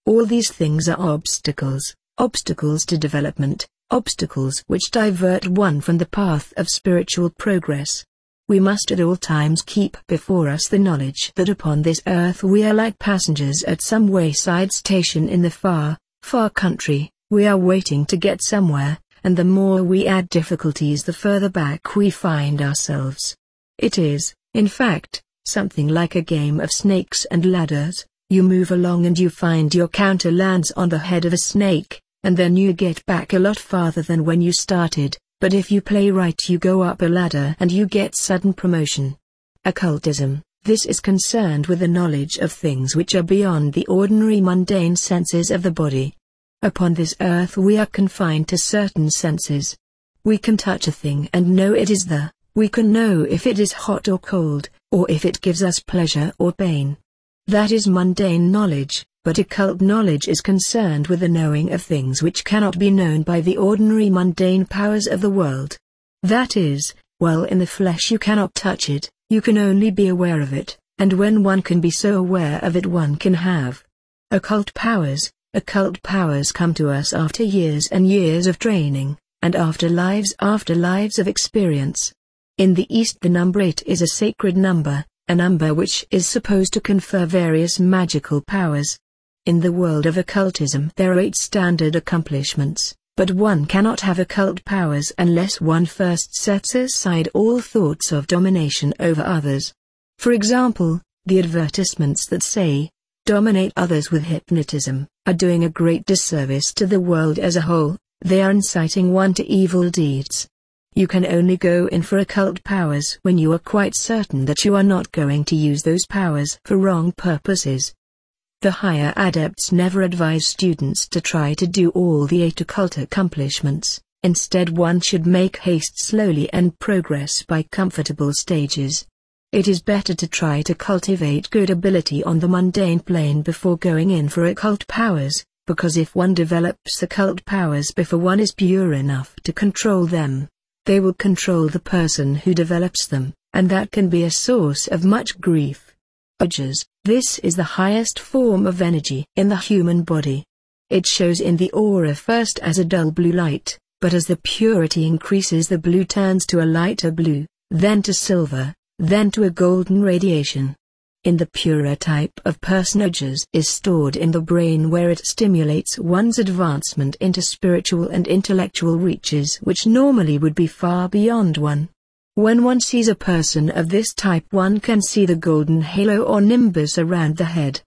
All these things are obstacles, obstacles to development, obstacles which divert one from the path of spiritual progress. We must at all times keep before us the knowledge that upon this earth we are like passengers at some wayside station in the far, far country. We are waiting to get somewhere, and the more we add difficulties the further back we find ourselves. It is, in fact, something like a game of snakes and ladders. You move along and you find your counter lands on the head of a snake, and then you get back a lot farther than when you started, but if you play right you go up a ladder and you get sudden promotion. Occultism, this is concerned with the knowledge of things which are beyond the ordinary mundane senses of the body. Upon this earth we are confined to certain senses. We can touch a thing and know it is there, we can know if it is hot or cold, or if it gives us pleasure or pain. That is mundane knowledge, but occult knowledge is concerned with the knowing of things which cannot be known by the ordinary mundane powers of the world. That is, while in the flesh you cannot touch it, you can only be aware of it, and when one can be so aware of it one can have occult powers. Occult powers come to us after years and years of training, and after lives of experience. In the East the number 8 is a sacred number, a number which is supposed to confer various magical powers. In the world of occultism there are 8 standard accomplishments, but one cannot have occult powers unless one first sets aside all thoughts of domination over others. For example, the advertisements that say, "Dominate others with hypnotism," are doing a great disservice to the world as a whole. They are inciting one to evil deeds. You can only go in for occult powers when you are quite certain that you are not going to use those powers for wrong purposes. The higher adepts never advise students to try to do all the 8 occult accomplishments. Instead one should make haste slowly and progress by comfortable stages. It is better to try to cultivate good ability on the mundane plane before going in for occult powers, because if one develops occult powers before one is pure enough to control them, they will control the person who develops them, and that can be a source of much grief. Ojas, this is the highest form of energy in the human body. It shows in the aura first as a dull blue light, but as the purity increases the blue turns to a lighter blue, then to silver, then to a golden radiation. In the purer type of person Ojas is stored in the brain where it stimulates one's advancement into spiritual and intellectual reaches which normally would be far beyond one. When one sees a person of this type one can see the golden halo or nimbus around the head.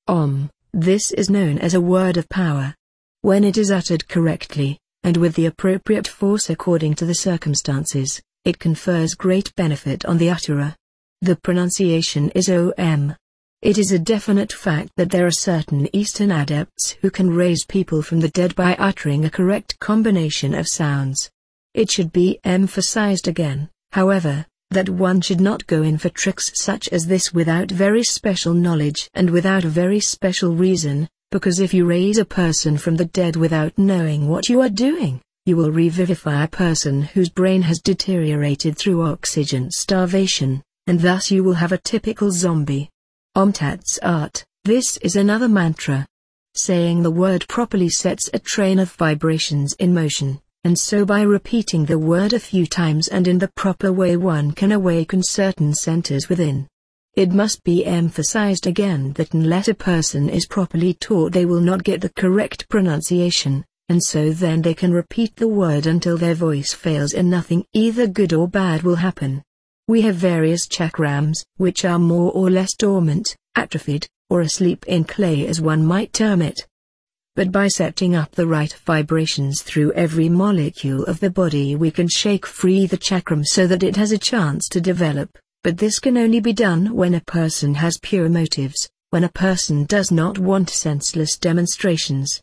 This is known as a word of power. When it is uttered correctly, and with the appropriate force according to the circumstances, it confers great benefit on the utterer. The pronunciation is Om. It is a definite fact that there are certain Eastern adepts who can raise people from the dead by uttering a correct combination of sounds. It should be emphasized again, however, that one should not go in for tricks such as this without very special knowledge and without a very special reason, because if you raise a person from the dead without knowing what you are doing, you will revivify a person whose brain has deteriorated through oxygen starvation, and thus you will have a typical zombie. Om Tat Sat, this is another mantra. Saying the word properly sets a train of vibrations in motion, and so by repeating the word a few times and in the proper way one can awaken certain centers within. It must be emphasized again that unless a person is properly taught they will not get the correct pronunciation, and so then they can repeat the word until their voice fails and nothing either good or bad will happen. We have various chakrams, which are more or less dormant, atrophied, or asleep in clay as one might term it. But by setting up the right vibrations through every molecule of the body we can shake free the chakram so that it has a chance to develop, but this can only be done when a person has pure motives, when a person does not want senseless demonstrations,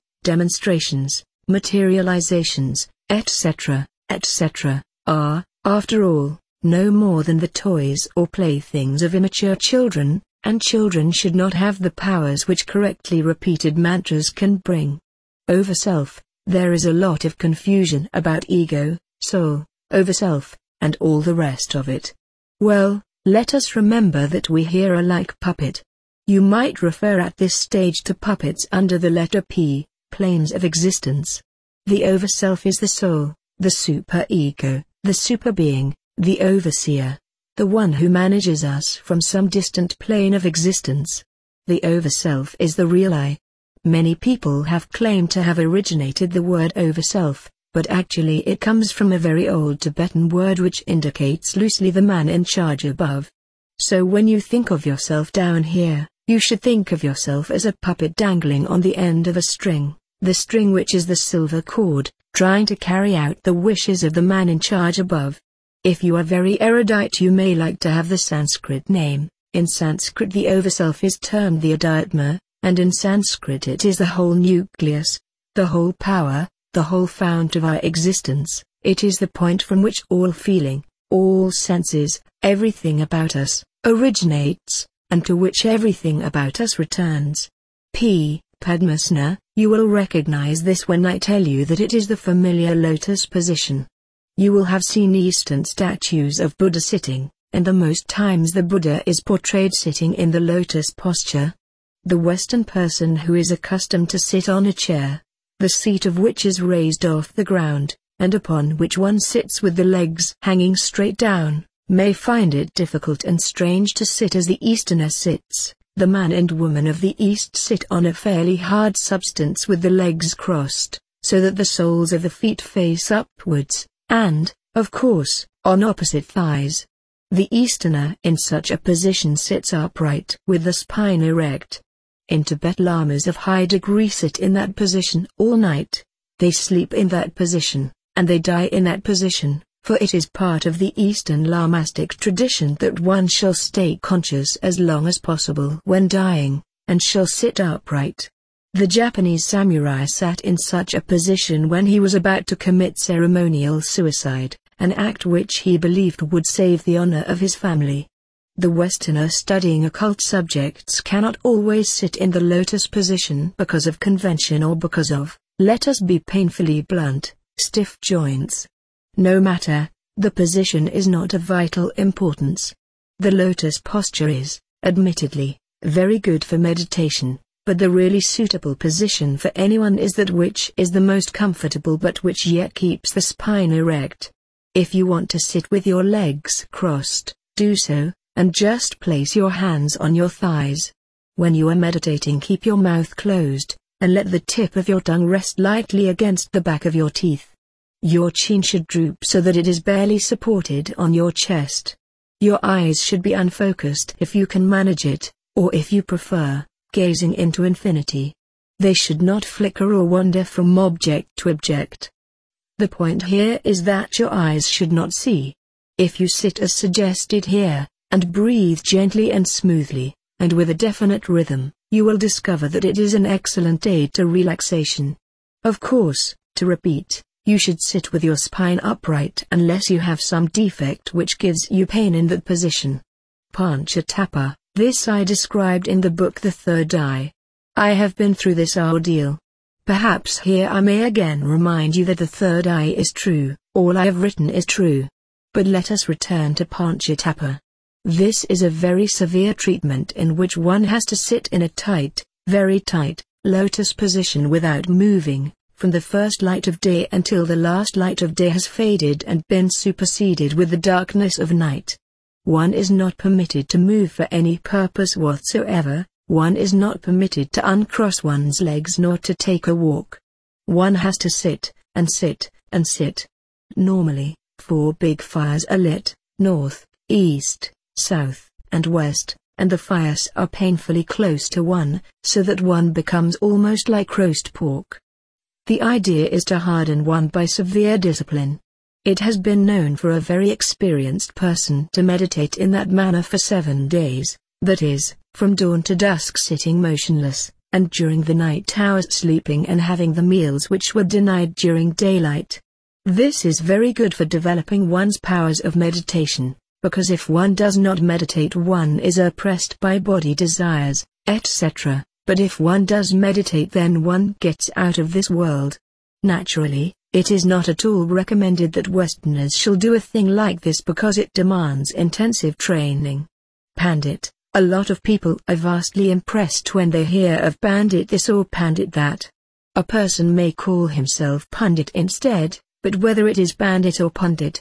materializations, etc., are, after all, no more than the toys or playthings of immature children, and children should not have the powers which correctly repeated mantras can bring. Over self, there is a lot of confusion about ego, soul, over self, and all the rest of it. Well, let us remember that we here are like puppet. You might refer at this stage to puppets under the letter P, planes of existence. The overself is the soul, the superego, the superbeing, the overseer, the one who manages us from some distant plane of existence. The overself is the real I. Many people have claimed to have originated the word overself, but actually it comes from a very old Tibetan word which indicates loosely the man in charge above. So when you think of yourself down here, you should think of yourself as a puppet dangling on the end of a string, the string which is the silver cord, trying to carry out the wishes of the man in charge above. If you are very erudite, you may like to have the Sanskrit name. In Sanskrit the overself is termed the Adhyatma, and in Sanskrit it is the whole nucleus, the whole power, the whole fount of our existence. It is the point from which all feeling, all senses, everything about us, originates, and to which everything about us returns. P. Padmasana, you will recognize this when I tell you that it is the familiar lotus position. You will have seen Eastern statues of Buddha sitting, and the most times the Buddha is portrayed sitting in the lotus posture. The Western person who is accustomed to sit on a chair, the seat of which is raised off the ground, and upon which one sits with the legs hanging straight down, may find it difficult and strange to sit as the Easterner sits. The man and woman of the East sit on a fairly hard substance with the legs crossed, so that the soles of the feet face upwards, and, of course, on opposite thighs. The Easterner in such a position sits upright with the spine erect. In Tibet, lamas of high degree sit in that position all night. They sleep in that position, and they die in that position, for it is part of the Eastern lamastic tradition that one shall stay conscious as long as possible when dying, and shall sit upright. The Japanese samurai sat in such a position when he was about to commit ceremonial suicide, an act which he believed would save the honor of his family. The Westerner studying occult subjects cannot always sit in the lotus position because of convention or because of, let us be painfully blunt, stiff joints. No matter, the position is not of vital importance. The lotus posture is, admittedly, very good for meditation, but the really suitable position for anyone is that which is the most comfortable but which yet keeps the spine erect. If you want to sit with your legs crossed, do so, and just place your hands on your thighs. When you are meditating, keep your mouth closed, and let the tip of your tongue rest lightly against the back of your teeth. Your chin should droop so that it is barely supported on your chest. Your eyes should be unfocused if you can manage it, or if you prefer, gazing into infinity. They should not flicker or wander from object to object. The point here is that your eyes should not see. If you sit as suggested here, and breathe gently and smoothly, and with a definite rhythm, you will discover that it is an excellent aid to relaxation. Of course, to repeat, you should sit with your spine upright unless you have some defect which gives you pain in that position. Panchatappā, this I described in the book The Third Eye. I have been through this ordeal. Perhaps here I may again remind you that the third eye is true, all I have written is true. But let us return to Panchatappā. This is a very severe treatment in which one has to sit in a tight, very tight, lotus position without moving, from the first light of day until the last light of day has faded and been superseded with the darkness of night. One is not permitted to move for any purpose whatsoever. One is not permitted to uncross one's legs nor to take a walk. One has to sit, and sit, and sit. Normally, 4 big fires are lit, north, east, south, and west, and the fires are painfully close to one, so that one becomes almost like roast pork. The idea is to harden one by severe discipline. It has been known for a very experienced person to meditate in that manner for 7 days, that is, from dawn to dusk sitting motionless, and during the night hours sleeping and having the meals which were denied during daylight. This is very good for developing one's powers of meditation, because if one does not meditate one is oppressed by body desires, etc., but if one does meditate then one gets out of this world. Naturally, it is not at all recommended that Westerners shall do a thing like this because it demands intensive training. Pandit, A lot of people are vastly impressed when they hear of Pandit this or Pandit that. A person may call himself Pundit instead, but whether it is Pandit or Pandit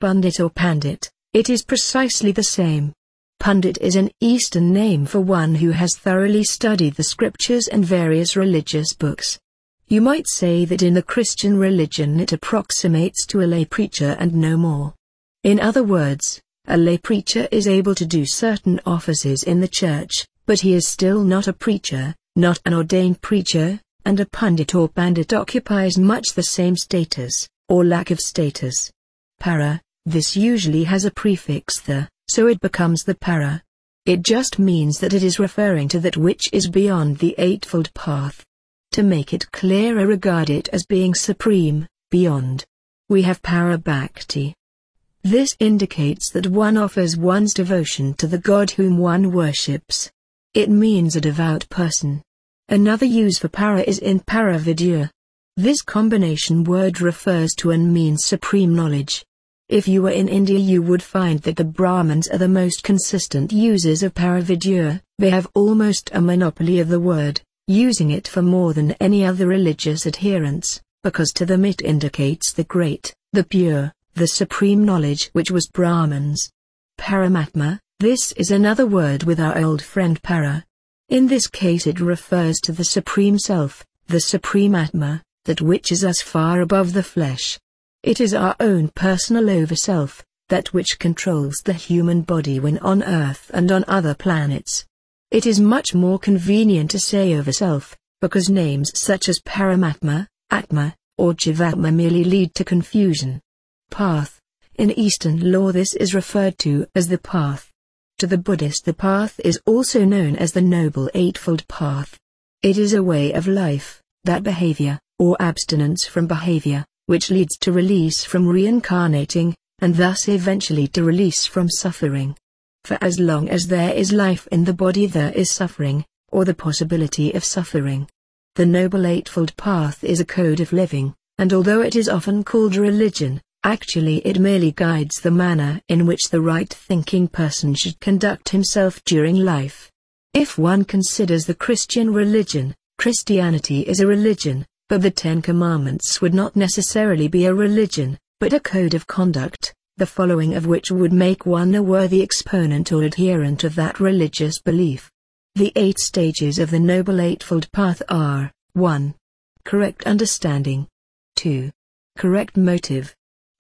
or Pandit, it is precisely the same. Pundit is an Eastern name for one who has thoroughly studied the scriptures and various religious books. You might say that in the Christian religion it approximates to a lay preacher and no more. In other words, a lay preacher is able to do certain offices in the church, but he is still not a preacher, not an ordained preacher, and a pundit or pandit occupies much the same status, or lack of status. Para, this usually has a prefix the, so it becomes the para. It just means that it is referring to that which is beyond the Eightfold Path. To make it clearer, regard it as being supreme, beyond. We have para bhakti. This indicates that one offers one's devotion to the God whom one worships. It means a devout person. Another use for para is in paravidya. This combination word refers to and means supreme knowledge. If you were in India, you would find that the Brahmins are the most consistent users of paravidya. They have almost a monopoly of the word, using it for more than any other religious adherents, because to them it indicates the great, the pure, the supreme knowledge which was Brahmans. Paramatma, this is another word with our old friend para. In this case it refers to the supreme self, the supreme Atma, that which is us far above the flesh. It is our own personal over-self, that which controls the human body when on Earth and on other planets. It is much more convenient to say over-self, because names such as Paramatma, Atma, or Jivatma merely lead to confusion. Path. In Eastern law this is referred to as the path. To the Buddhist the path is also known as the Noble Eightfold Path. It is a way of life, that behavior, or abstinence from behavior, which leads to release from reincarnating, and thus eventually to release from suffering. For as long as there is life in the body there is suffering, or the possibility of suffering. The Noble Eightfold Path is a code of living, and although it is often called religion, actually it merely guides the manner in which the right-thinking person should conduct himself during life. If one considers the Christian religion, Christianity is a religion, but the Ten Commandments would not necessarily be a religion, but a code of conduct, the following of which would make one a worthy exponent or adherent of that religious belief. The 8 stages of the Noble Eightfold Path are: 1. Correct understanding. 2. Correct motive.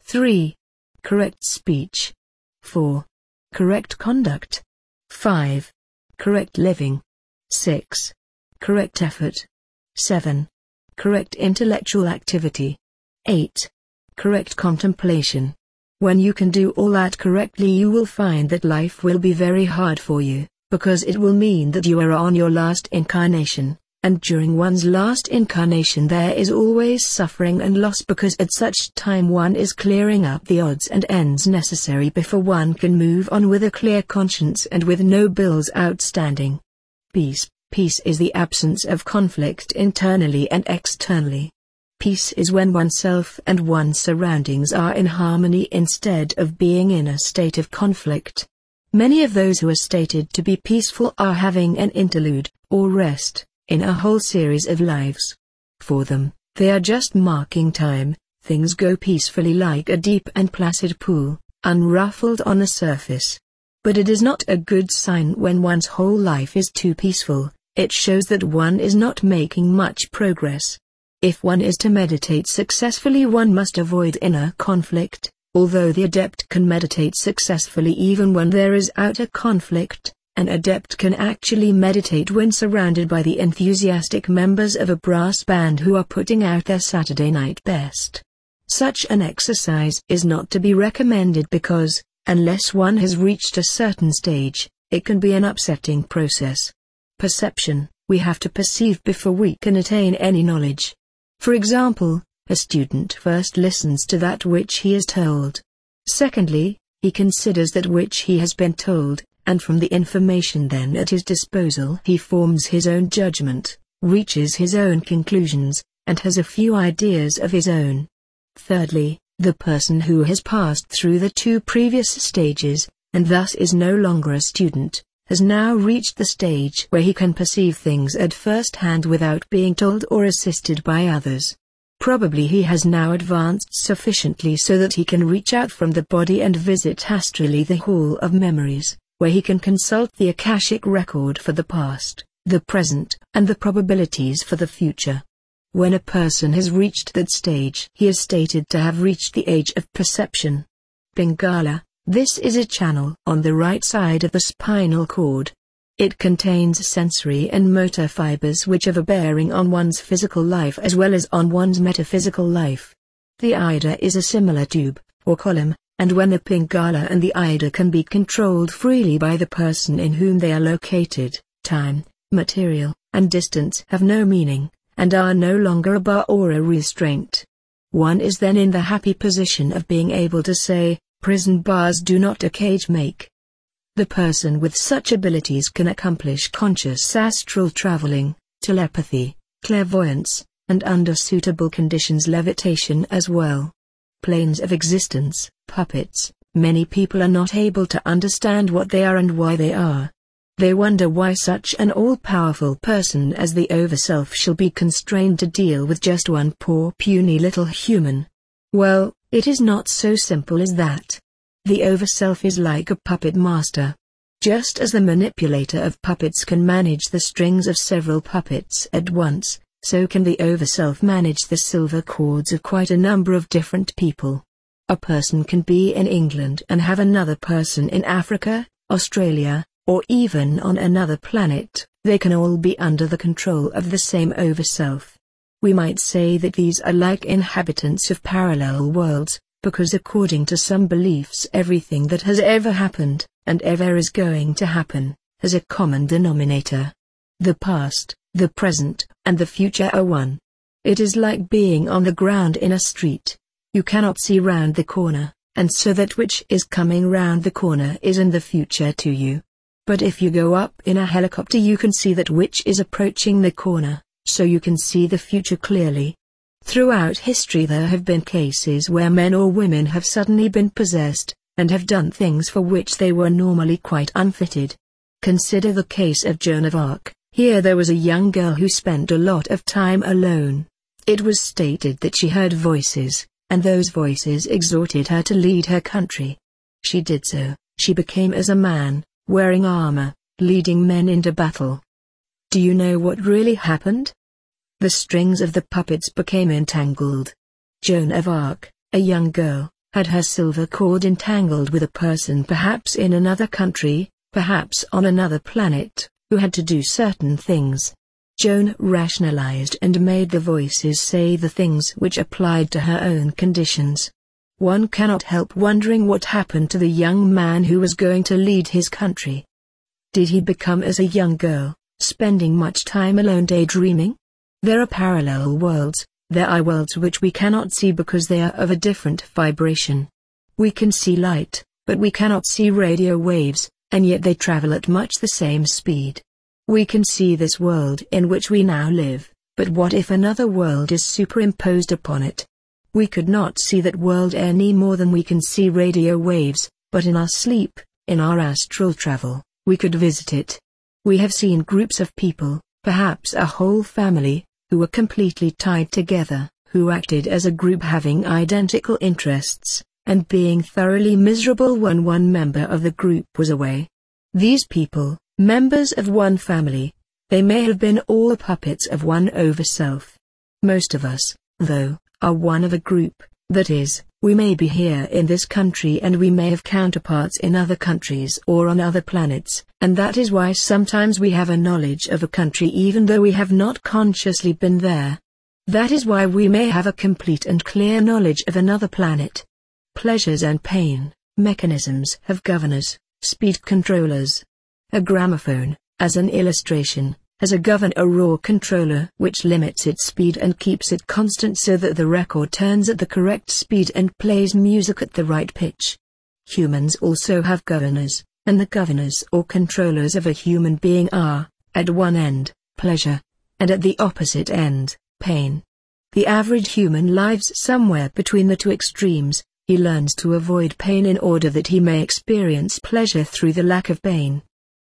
3. Correct speech. 4. Correct conduct. 5. Correct living. 6. Correct effort. 7. Correct intellectual activity. 8. Correct contemplation. When you can do all that correctly, you will find that life will be very hard for you, because it will mean that you are on your last incarnation. And during one's last incarnation there is always suffering and loss, because at such time one is clearing up the odds and ends necessary before one can move on with a clear conscience and with no bills outstanding. Peace. Peace is the absence of conflict internally and externally. Peace is when oneself and one's surroundings are in harmony instead of being in a state of conflict. Many of those who are stated to be peaceful are having an interlude, or rest, in a whole series of lives. For them, they are just marking time. Things go peacefully like a deep and placid pool, unruffled on the surface. But it is not a good sign when one's whole life is too peaceful. It shows that one is not making much progress. If one is to meditate successfully, one must avoid inner conflict. Although the adept can meditate successfully even when there is outer conflict, an adept can actually meditate when surrounded by the enthusiastic members of a brass band who are putting out their Saturday night best. Such an exercise is not to be recommended because, unless one has reached a certain stage, it can be an upsetting process. Perception. We have to perceive before we can attain any knowledge. For example, a student first listens to that which he is told. Secondly, he considers that which he has been told, and from the information then at his disposal he forms his own judgment, reaches his own conclusions, and has a few ideas of his own. Thirdly, the person who has passed through the 2 previous stages, and thus is no longer a student, has now reached the stage where he can perceive things at first hand without being told or assisted by others. Probably he has now advanced sufficiently so that he can reach out from the body and visit astrally the Hall of Memories, where he can consult the Akashic record for the past, the present, and the probabilities for the future. When a person has reached that stage, he is stated to have reached the age of perception. Pingala, this is a channel on the right side of the spinal cord. It contains sensory and motor fibers which have a bearing on one's physical life as well as on one's metaphysical life. The Ida is a similar tube, or column, and when the Pingala and the Ida can be controlled freely by the person in whom they are located, time, material, and distance have no meaning, and are no longer a bar or a restraint. One is then in the happy position of being able to say, "Prison bars do not a cage make." The person with such abilities can accomplish conscious astral traveling, telepathy, clairvoyance, and under suitable conditions levitation as well. Planes of existence, puppets. Many people are not able to understand what they are and why they are. They wonder why such an all-powerful person as the Overself shall be constrained to deal with just one poor puny little human. Well, it is not so simple as that. The Overself is like a puppet master. Just as the manipulator of puppets can manage the strings of several puppets at once, so can the Overself manage the silver cords of quite a number of different people. A person can be in England and have another person in Africa, Australia, or even on another planet. They can all be under the control of the same Overself. We might say that these are like inhabitants of parallel worlds, because according to some beliefs everything that has ever happened, and ever is going to happen, has a common denominator. The past, the present, and the future are one. It is like being on the ground in a street. You cannot see round the corner, and so that which is coming round the corner is in the future to you. But if you go up in a helicopter you can see that which is approaching the corner, so you can see the future clearly. Throughout history there have been cases where men or women have suddenly been possessed, and have done things for which they were normally quite unfitted. Consider the case of Joan of Arc. Here there was a young girl who spent a lot of time alone. It was stated that she heard voices, and those voices exhorted her to lead her country. She did so. She became as a man, wearing armor, leading men into battle. Do you know what really happened? The strings of the puppets became entangled. Joan of Arc, a young girl, had her silver cord entangled with a person perhaps in another country, perhaps on another planet, who had to do certain things. Joan rationalized and made the voices say the things which applied to her own conditions. One cannot help wondering what happened to the young man who was going to lead his country. Did he become as a young girl, spending much time alone daydreaming? There are parallel worlds. There are worlds which we cannot see because they are of a different vibration. We can see light, but we cannot see radio waves, and yet they travel at much the same speed. We can see this world in which we now live, but what if another world is superimposed upon it? We could not see that world any more than we can see radio waves, but in our sleep, in our astral travel, we could visit it. We have seen groups of people, perhaps a whole family, who were completely tied together, who acted as a group having identical interests, and being thoroughly miserable when one member of the group was away. These people, members of one family, they may have been all puppets of one Overself. Most of us, though, are one of a group, that is, we may be here in this country and we may have counterparts in other countries or on other planets, and that is why sometimes we have a knowledge of a country even though we have not consciously been there. That is why we may have a complete and clear knowledge of another planet. Pleasures and pain, mechanisms have governors, speed controllers. A gramophone, as an illustration, has a governor or controller which limits its speed and keeps it constant so that the record turns at the correct speed and plays music at the right pitch. Humans also have governors, and the governors or controllers of a human being are, at one end, pleasure, and at the opposite end, pain. The average human lives somewhere between the two extremes. He learns to avoid pain in order that he may experience pleasure through the lack of pain.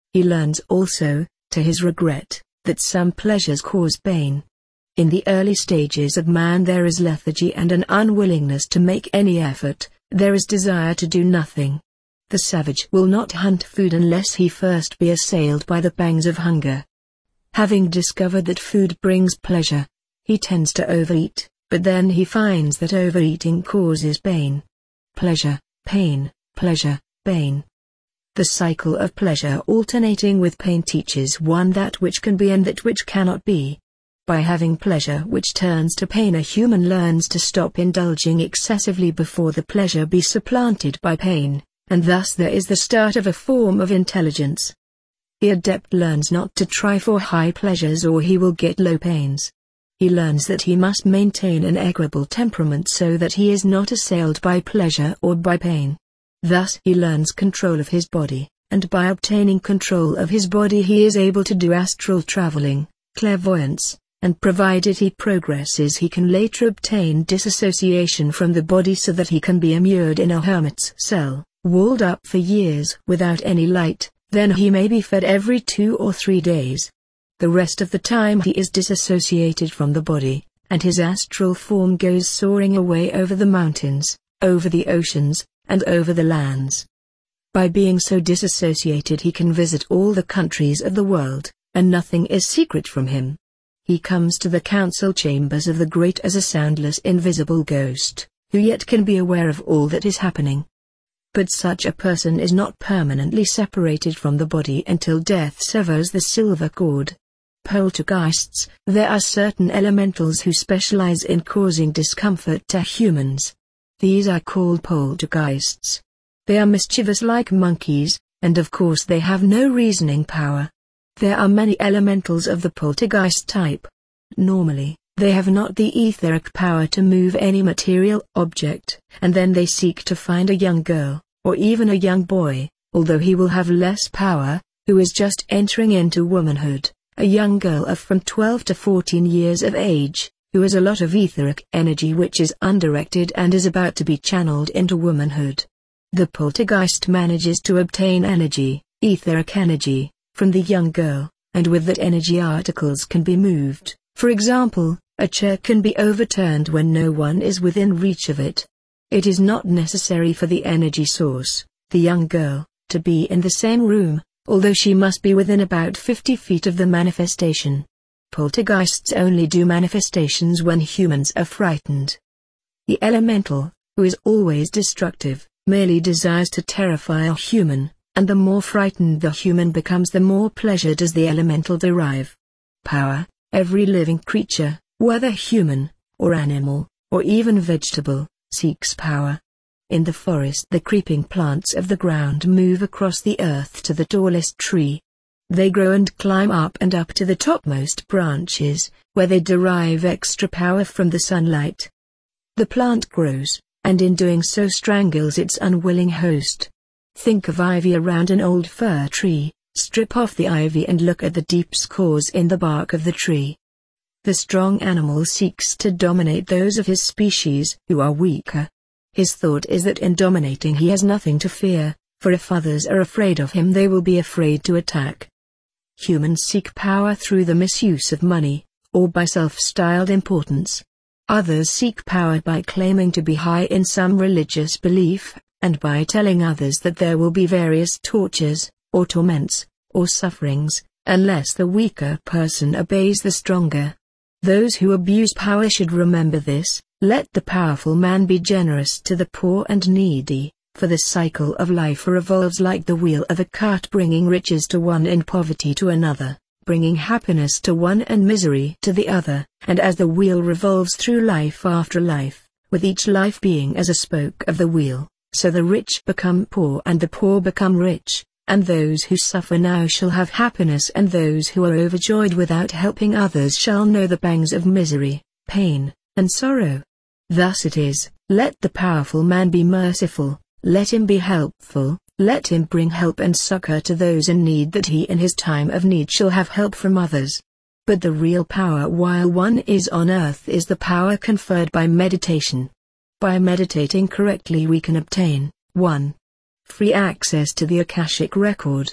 He learns also, to his regret, that some pleasures cause pain. In the early stages of man there is lethargy and an unwillingness to make any effort, there is desire to do nothing. The savage will not hunt food unless he first be assailed by the pangs of hunger. Having discovered that food brings pleasure, he tends to overeat, but then he finds that overeating causes pain. Pleasure, pain, pleasure, pain. The cycle of pleasure alternating with pain teaches one that which can be and that which cannot be. By having pleasure which turns to pain, a human learns to stop indulging excessively before the pleasure be supplanted by pain, and thus there is the start of a form of intelligence. The adept learns not to try for high pleasures or he will get low pains. He learns that he must maintain an equable temperament so that he is not assailed by pleasure or by pain. Thus he learns control of his body, and by obtaining control of his body he is able to do astral traveling, clairvoyance, and provided he progresses he can later obtain disassociation from the body so that he can be immured in a hermit's cell, walled up for years without any light, then he may be fed every 2 or 3 days. The rest of the time he is disassociated from the body, and his astral form goes soaring away over the mountains, over the oceans, and over the lands. By being so disassociated he can visit all the countries of the world, and nothing is secret from him. He comes to the council chambers of the great as a soundless invisible ghost, who yet can be aware of all that is happening. But such a person is not permanently separated from the body until death severs the silver cord. Poltergeists. There are certain elementals who specialize in causing discomfort to humans. These are called poltergeists. They are mischievous like monkeys, and of course they have no reasoning power. There are many elementals of the poltergeist type. Normally, they have not the etheric power to move any material object, and then they seek to find a young girl, or even a young boy, although he will have less power, who is just entering into womanhood, a young girl of from 12 to 14 years of age, who has a lot of etheric energy which is undirected and is about to be channeled into womanhood. The poltergeist manages to obtain energy, etheric energy, from the young girl, and with that energy articles can be moved. For example, a chair can be overturned when no one is within reach of it. It is not necessary for the energy source, the young girl, to be in the same room, although she must be within about 50 feet of the manifestation. Poltergeists only do manifestations when humans are frightened. The elemental, who is always destructive, merely desires to terrify a human, and the more frightened the human becomes the more pleasure does the elemental derive. Power. Every living creature, whether human, or animal, or even vegetable, seeks power. In the forest the creeping plants of the ground move across the earth to the tallest tree. They grow and climb up and up to the topmost branches, where they derive extra power from the sunlight. The plant grows, and in doing so strangles its unwilling host. Think of ivy around an old fir tree. Strip off the ivy and look at the deep scars in the bark of the tree. The strong animal seeks to dominate those of his species who are weaker. His thought is that in dominating he has nothing to fear, for if others are afraid of him they will be afraid to attack. Humans seek power through the misuse of money, or by self-styled importance. Others seek power by claiming to be high in some religious belief, and by telling others that there will be various tortures, or torments, or sufferings, unless the weaker person obeys the stronger. Those who abuse power should remember this. Let the powerful man be generous to the poor and needy, for the cycle of life revolves like the wheel of a cart, bringing riches to one and poverty to another, bringing happiness to one and misery to the other, and as the wheel revolves through life after life, with each life being as a spoke of the wheel, so the rich become poor and the poor become rich. And those who suffer now shall have happiness, and those who are overjoyed without helping others shall know the pangs of misery, pain, and sorrow. Thus it is, let the powerful man be merciful, let him be helpful, let him bring help and succor to those in need, that he in his time of need shall have help from others. But the real power while one is on earth is the power conferred by meditation. By meditating correctly we can obtain 1. Free access to the Akashic record.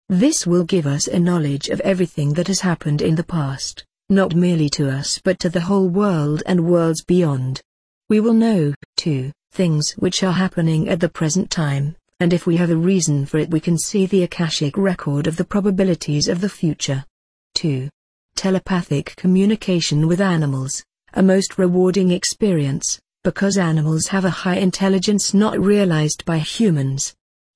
This will give us a knowledge of everything that has happened in the past, not merely to us but to the whole world and worlds beyond. We will know, too, things which are happening at the present time, and if we have a reason for it we can see the Akashic record of the probabilities of the future. 2. Telepathic communication with animals, a most rewarding experience, because animals have a high intelligence not realized by humans.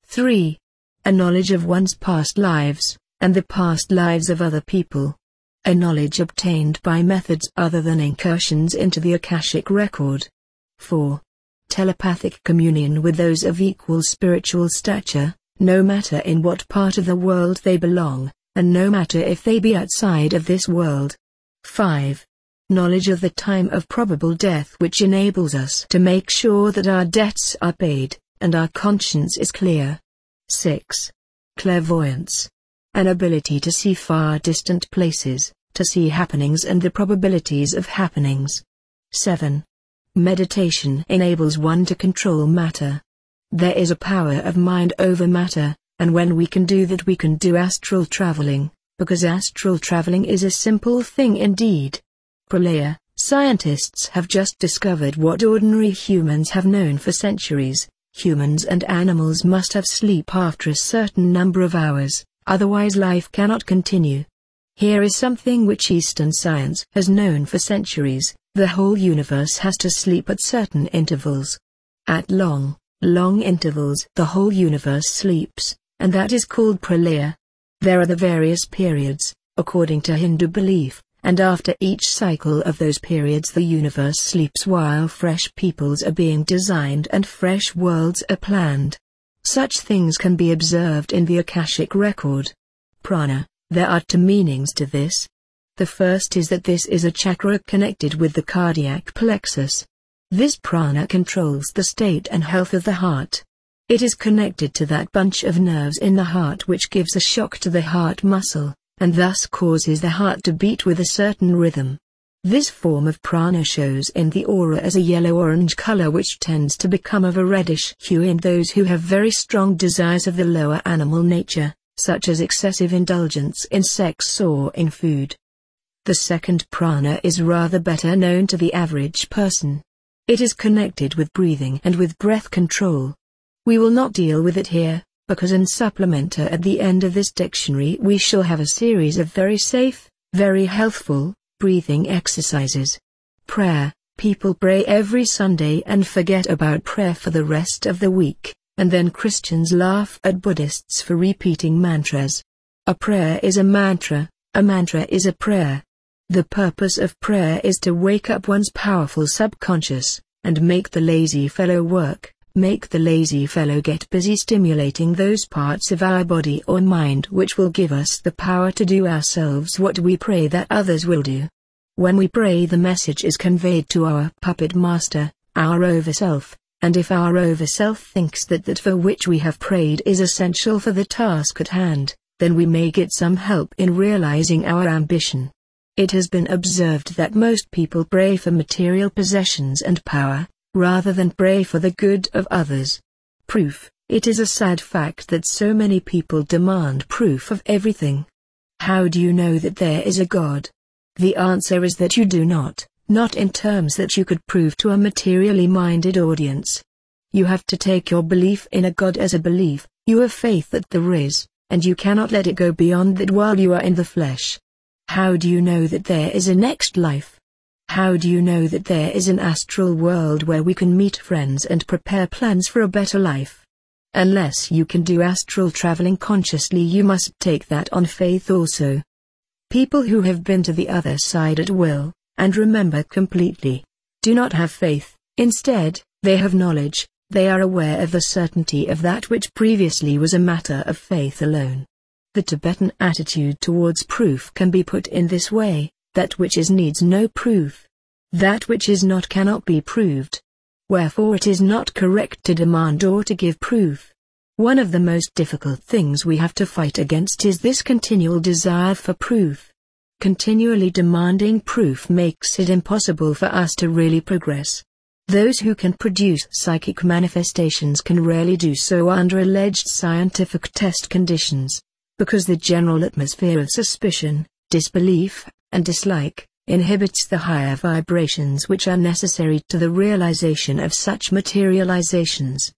3. A knowledge of one's past lives, and the past lives of other people. A knowledge obtained by methods other than incursions into the Akashic record. 4. Telepathic communion with those of equal spiritual stature, no matter in what part of the world they belong, and no matter if they be outside of this world. 5. Knowledge of the time of probable death which enables us to make sure that our debts are paid, and our conscience is clear. 6. Clairvoyance. An ability to see far distant places, to see happenings and the probabilities of happenings. 7. Meditation enables one to control matter. There is a power of mind over matter, and when we can do that we can do astral traveling, because astral traveling is a simple thing indeed. Pralaya. Scientists have just discovered what ordinary humans have known for centuries. Humans and animals must have sleep after a certain number of hours, otherwise life cannot continue. Here is something which Eastern science has known for centuries: the whole universe has to sleep at certain intervals. At long intervals the whole universe sleeps, and that is called pralaya. There are the various periods, according to Hindu belief, and after each cycle of those periods the universe sleeps while fresh peoples are being designed and fresh worlds are planned. Such things can be observed in the Akashic record. Prana. There are two meanings to this. The first is that this is a chakra connected with the cardiac plexus. This prana controls the state and health of the heart. It is connected to that bunch of nerves in the heart which gives a shock to the heart muscle, and thus causes the heart to beat with a certain rhythm. This form of prana shows in the aura as a yellow-orange color which tends to become of a reddish hue in those who have very strong desires of the lower animal nature, such as excessive indulgence in sex or in food. The second prana is rather better known to the average person. It is connected with breathing and with breath control. We will not deal with it here, because in supplementer at the end of this dictionary we shall have a series of very safe, very healthful, breathing exercises. Prayer. People pray every Sunday and forget about prayer for the rest of the week, and then Christians laugh at Buddhists for repeating mantras. A prayer is a mantra is a prayer. The purpose of prayer is to wake up one's powerful subconscious, and make the lazy fellow work. Make the lazy fellow get busy stimulating those parts of our body or mind which will give us the power to do ourselves what we pray that others will do. When we pray the message is conveyed to our puppet master, our overself, and if our overself thinks that that for which we have prayed is essential for the task at hand, then we may get some help in realizing our ambition. It has been observed that most people pray for material possessions and power, rather than pray for the good of others. Proof. It is a sad fact that so many people demand proof of everything. How do you know that there is a God? The answer is that you do not in terms that you could prove to a materially minded audience. You have to take your belief in a God as a belief, you have faith that there is, and you cannot let it go beyond that while you are in the flesh. How do you know that there is a next life? How do you know that there is an astral world where we can meet friends and prepare plans for a better life? Unless you can do astral traveling consciously, you must take that on faith also. People who have been to the other side at will, and remember completely, do not have faith. Instead, they have knowledge. They are aware of the certainty of that which previously was a matter of faith alone. The Tibetan attitude towards proof can be put in this way: that which is needs no proof. That which is not cannot be proved. Wherefore it is not correct to demand or to give proof. One of the most difficult things we have to fight against is this continual desire for proof. Continually demanding proof makes it impossible for us to really progress. Those who can produce psychic manifestations can rarely do so under alleged scientific test conditions. because the general atmosphere of suspicion, disbelief, and dislike inhibits the higher vibrations which are necessary to the realization of such materializations.